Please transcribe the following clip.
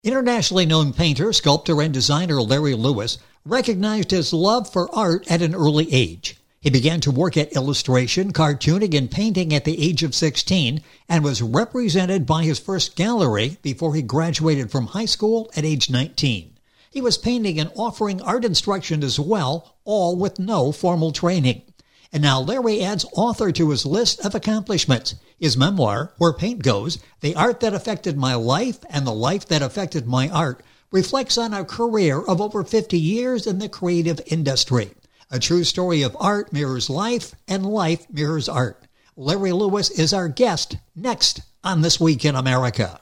Internationally known painter, sculptor, and designer Larry Lewis recognized his love for art at an early age. He began to work at illustration, cartooning, and painting at the age of 16 and was represented by his first gallery before he graduated from high school at age 19. He was painting and offering art instruction as well, all with no formal training. And now Larry adds author to his list of accomplishments. His memoir, Where Paint Goes, The Art That Affected My Life and the Life That Affected My Art, reflects on a career of over 50 years in the creative industry. A true story of art mirrors life, and life mirrors art. Larry Lewis is our guest next on This Week in America.